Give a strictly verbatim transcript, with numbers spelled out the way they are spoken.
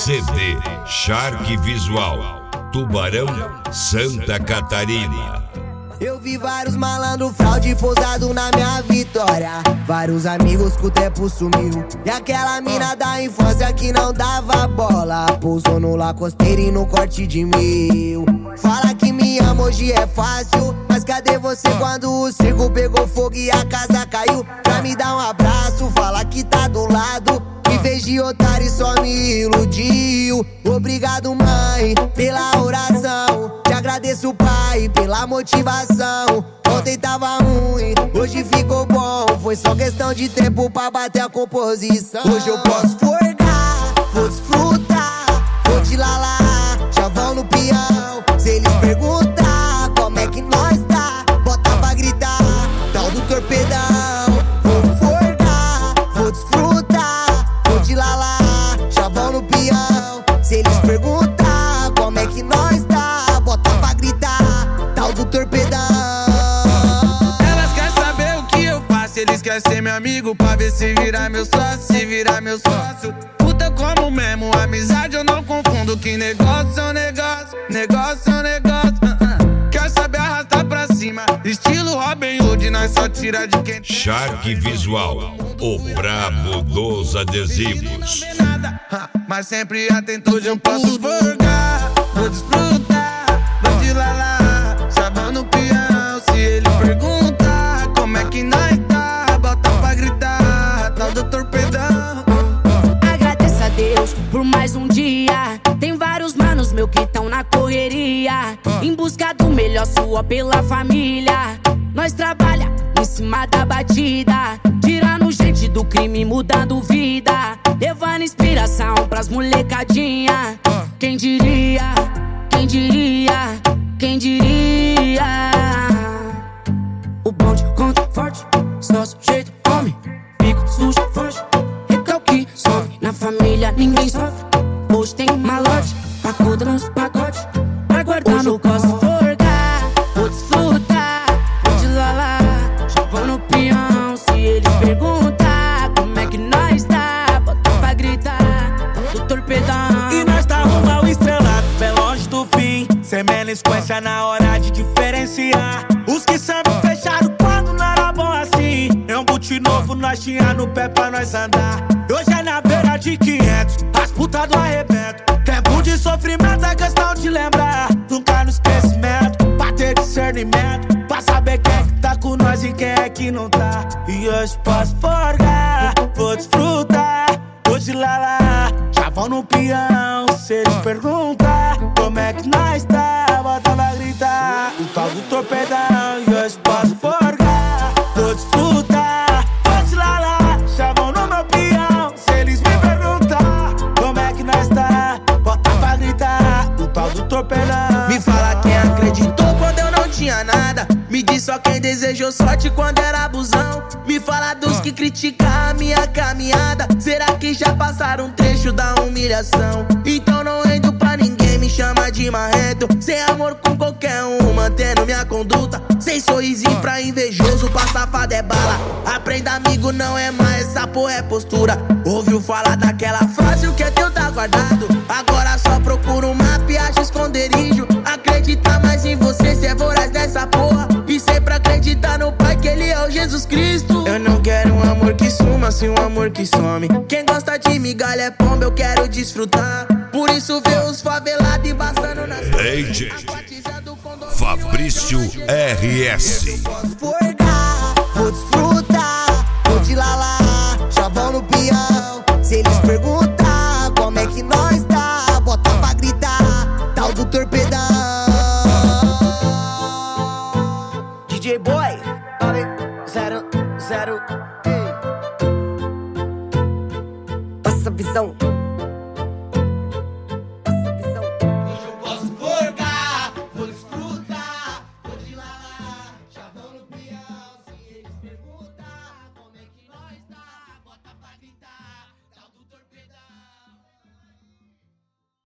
C D Shark Visual, Tubarão, Santa Catarina. Eu vi vários malandro fraude pousado na minha vitória. Vários amigos que o tempo sumiu. E aquela mina da infância que não dava bola pousou no lacosteiro e no corte de mil. Fala que me ama, hoje é fácil, mas cadê você quando o circo pegou fogo e a casa caiu? Pra me dar um abraço, fala que tá do lado. Em vez de otário só me iludiu. Obrigado, mãe, pela oração. Te agradeço, pai, pela motivação. Ontem tava ruim, hoje ficou bom. Foi só questão de tempo pra bater a composição. Hoje eu posso forgar, vou desfrutar, vou te lalar, chavão no peão. Se eles perguntar como é que nós tá, bota pra gritar, tal do torpedão. Vou forgar, vou desfrutar, vou te lalar, chavão no peão. Se eles perguntar como é que nós tá, bota pra gritar, tal do torpedão. Elas querem saber o que eu faço, eles querem ser meu amigo pra ver se virar meu sócio, se virar meu sócio. Puta como mesmo, amizade eu não confundo. Que negócio é um negócio, negócio é um negócio. uh-uh. Quer saber arrastar pra cima, estilo Robin Hood, nós só tira de quem tem. Shark Visual, o brabo dos adesivos. Mas sempre atento, hoje eu posso forgar, vou desfrutar, vou de lalá, chavão no peão. Se ele perguntar como é que nós tá, bota pra gritar, tal do torpedão. Agradeço a Deus por mais um dia. Tem vários manos meu que tão na correria, em busca do melhor, sua pela família. Nós trabalha em cima da batida, tirando gente do crime, mudando vida, levando inspiração pras molecadinha. Quem diria, quem diria, quem diria? O bonde conta forte, só sujeito homem, fico sujo, foge, recalque, some. Na família ninguém sofre, hoje tem malote, pacuda nos pacotes, pra guardar no cosmo. Forgar, vou desfrutar, vou de lalá, chavão no peão. Se eles perguntar como é que nós tá, bota pra gritar, do torpedão. E nós tá rumo ao estrelado, bem longe do fim, sem melisquência na hora de diferenciar. Os que sempre fecharam quando não era bom assim, é um boot novo, nós tinha no pé pra nós andar. Hoje é na beira de quinhentos, as putas do arrebento. Tempo de sofrimento é questão de lembrar, nunca no esquecimento, pra ter discernimento, pra saber quem é que tá com nós e quem é que não tá. E hoje posso forgar, vou desfrutar, vou de lalá, chavão no peão. Se eles perguntar como é que nós tá, bota pra gritar, o tal do torpedão. E hoje posso forgar, vou desfrutar, vou de lalá, chavão no meu peão. Se eles me perguntar como é que nós tá, bota pra gritar, o tal do torpedão. Me fala quem acreditou quando eu não tinha nada, me diz só quem desejou sorte quando era abusão. Me fala dos que criticam a minha caminhada, será que já passaram um trecho da humilhação? Então não rendo pra ninguém, me chama de marrento, sem amor com qualquer um, mantendo minha conduta, sem sorrisinho pra invejoso, pra safado é bala. Aprenda amigo, não é mais, essa porra é postura. Ouviu falar daquela frase, o que é teu tá guardado, agora só procura um mapa e acha esconderijo. Acredita mais em você, cê é voraz dessa porra, e sempre acreditar no Pai que ele é o Jesus Cristo. Eu não quero um amor que suma, sim um amor que some. Quem gosta de migalha é pomba, eu quero desfrutar, por isso vê os favelados embaçando nas D J Fabrício R S. Forgar, vou desfrutar, vou te lalar, chavão no peão. Se eles perguntar como é que nós tá, bota pra gritar, tal do torpedão. D J Boy, nove zero zero. Passa a visão.